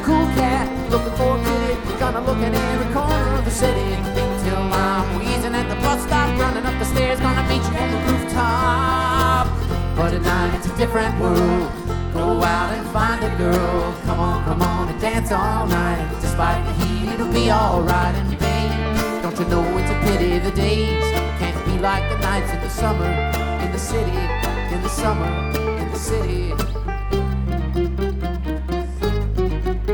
cool cat looking for a kitty, gonna look in every corner of the city till I'm wheezing at the bus stop, running up the stairs, gonna meet you on the rooftop. But at night it's a different world. Go out and find a girl. Come on and dance all night. Despite the heat, it'll be alright. And babe, don't you know it's a pity the days can't be like the nights in the summer in the city, in the summer in the city.